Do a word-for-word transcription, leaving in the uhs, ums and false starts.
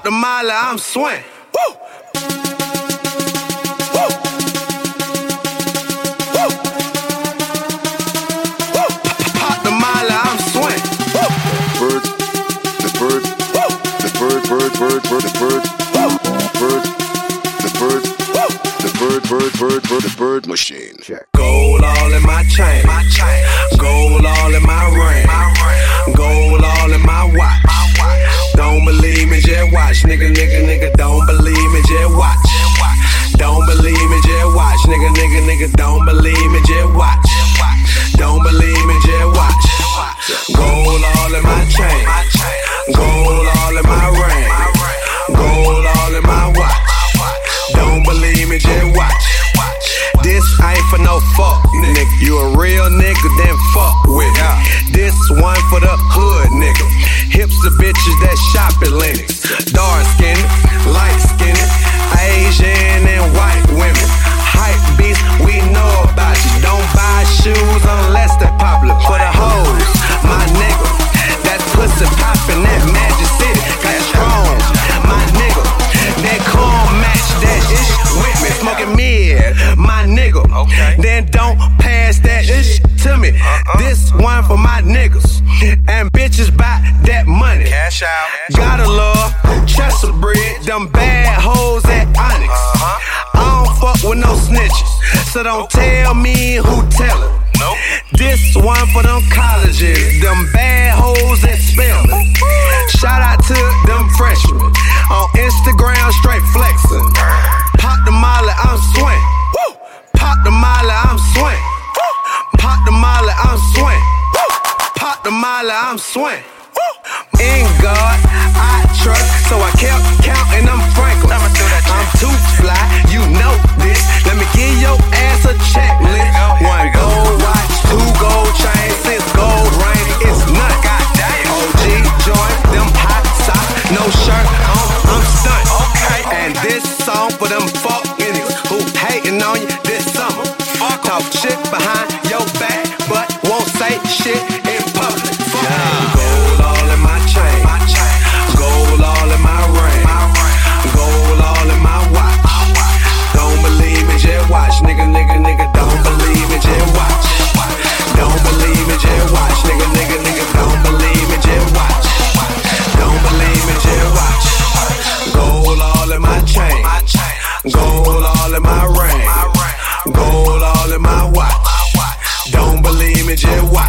Pop the molly, I'm swing. Woo! Woo! Woo! Woo! Pop the molly, I'm swing. Woo! Bird, this bird, Woo! this bird, bird, bird, bird, this bird, Woo! bird, this bird, Woo! this bird, bird, bird, bird, this bird machine. Check. Gold all in my chain, my chain. Gold all in my ring, my ring. Gold all in my watch. My watch. Don't believe me, just watch, nigga, nigga, nigga. Don't believe me, just watch. Don't believe me, just watch, nigga, nigga, nigga. Don't believe me, just watch. Don't believe me, just watch. Gold all in my chain, gold all in my ring, gold all in my watch. Don't believe me, just watch. This ain't for no fuck, nigga. You a real nigga, then fuck with me. This one for the hood, nigga. Hipster bitches that shop at Lennox. Dark skinned, light skinned, Asian and white women. Hype beats, we know about you. Don't buy shoes unless they're popular. For the hoes, my nigga. That pussy poppin', that Magic City. Got strong, my nigga. That corn match that ish with me. Smoking mid, my nigga. Okay. Then don't pass that ish to me. Uh-uh. This one for my niggas. And bitches buy that money. Cash out. Gotta love Chester bread. Them bad hoes at Onyx. Uh-huh. I don't fuck with no snitches. So don't tell me who tellin'. Nope. This one for them colleges. Them bad hoes at Spelman. Shout out to them freshmen. On Instagram, straight flexin'. Pop the molly, I'm swing. Woo! Pop the molly, I'm swing. Woo! Pop the molly, I'm swing. Woo! Pop the molly, I'm swing. Woo! In God, I trust, so I kept counting them Franklin. I'm too fly, you know this. Let me give your ass a checklist. One gold watch, two gold chains, six gold rings. It's none. O G joint, them hot socks, no shirt on, I'm stunned. And this song for them fuck niggas who hating on you this summer. Talk shit behind your back, but won't say shit in public. Yeah. Gold all in my chain, gold all in my ring, gold all in my watch. Don't believe me, just watch, nigga, nigga, nigga. Don't believe me, just watch. Don't believe me, just watch, nigga, nigga, nigga. Don't believe me, just watch. Don't believe me, just watch. Gold all in my chain, gold all in my ring, gold all in my watch. Don't believe me, just watch.